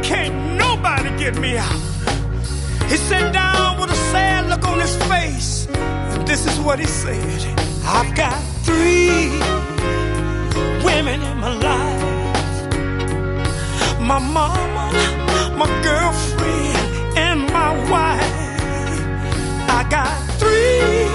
can't nobody get me out. He sat down with a sad look on his face, and this is what he said. I've got 3 women in my life: my mama, my girlfriend, and my wife. I got 3